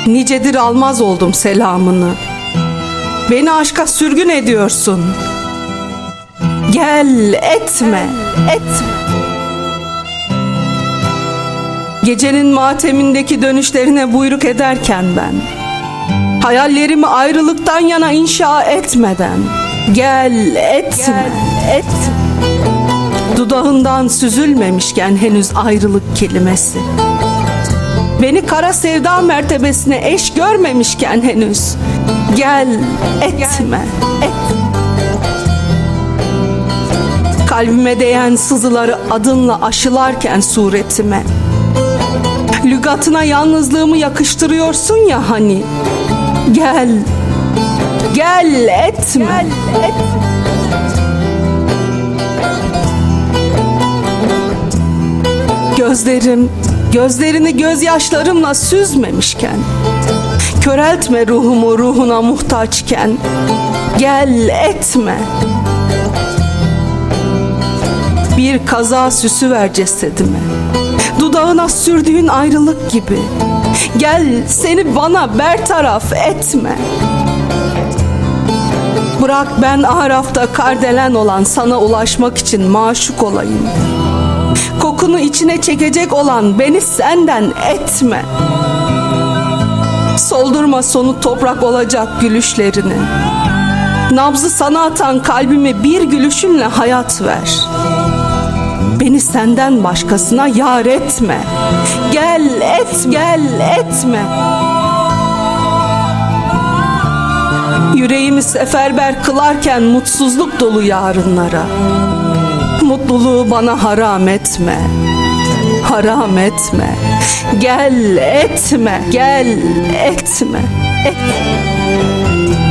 Nicedir almaz oldum selamını. Beni aşka sürgün ediyorsun. Gel etme, etme. Gecenin matemindeki dönüşlerine buyruk ederken ben, hayallerimi ayrılıktan yana inşa etmeden, gel etme, etme. Dudağından süzülmemişken henüz ayrılık kelimesi, beni kara sevda mertebesine eş görmemişken henüz, gel etme, etme. Kalbime değen sızıları adınla aşılarken suretime, lügatına yalnızlığımı yakıştırıyorsun ya hani, gel, gel etme, gel, etme. Gözlerini gözyaşlarımla süzmemişken, köreltme ruhumu ruhuna muhtaçken, gel etme. Bir kaza süsü ver cesedime, dudağına sürdüğün ayrılık gibi, gel seni bana bertaraf etme. Bırak ben Araf'ta kardelen olan sana ulaşmak için maşuk olayım. Kokunu içine çekecek olan beni senden etme. Soldurma sonu toprak olacak gülüşlerini. Nabzı sana atan kalbime bir gülüşünle hayat ver. Beni senden başkasına yar etme. Gel gel etme. Yüreğimi seferber kılarken mutsuzluk dolu yarınlara, mutluluğu bana haram etme. Haram etme. Gel etme. Gel etme. Etme.